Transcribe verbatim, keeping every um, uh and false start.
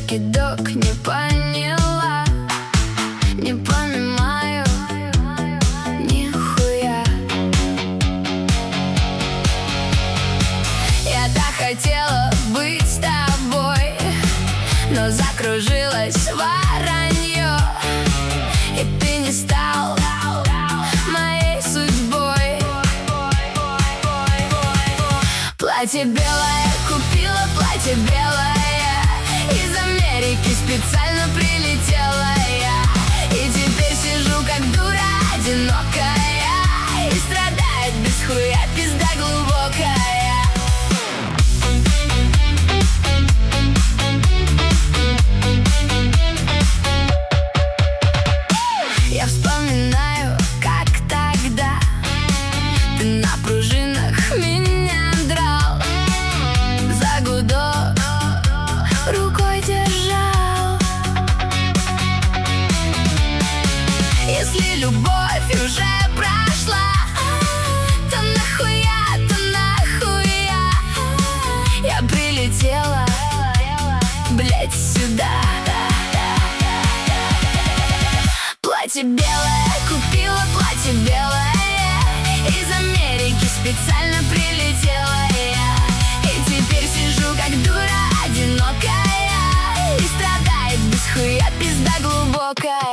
кидок, не поняла, не понимаю нихуя. Я так хотела быть с тобой, но закружилась воронье, и ты не стал моей судьбой. Платье белое, купила платье белое, из Америки специально прилетела я, и теперь сижу как дура одинокая, и страдает без хуя пизда глубокая. Я вспоминаю, как тогда ты на пружинах меня драл, за гудок рукой держал. Если любовь уже прошла, то нахуя, то нахуя я прилетела, блять, сюда. Платье белое, купила платье белое, из Америки специально прилетела я, и теперь сижу как дура одинокая, и страдает без хуя пизда глубокая.